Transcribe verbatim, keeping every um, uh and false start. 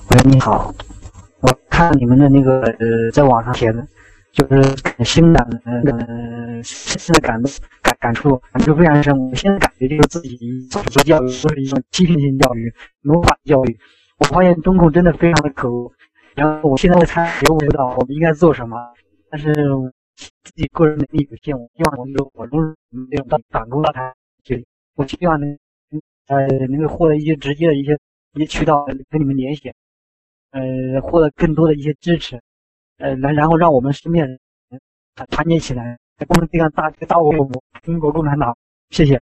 喂，你好，我看你们的那个呃，在网上写的，就是很新的呃，新的感感感触，感触非常深。我现在感觉就是自己所受教育都是一种欺骗性教育、魔法教育。我发现中共真的非常的可恶。然后我现在才觉悟不到我们应该做什么，但是自己个人能力有限，我希望能够我融入这种反攻大台这里，我希望能呃能够获得一些直接的一些一些渠道跟你们联系。呃，获得更多的一些支持，呃，然然后让我们身边人团结起来，共同对抗大大我国中国共产党。谢谢。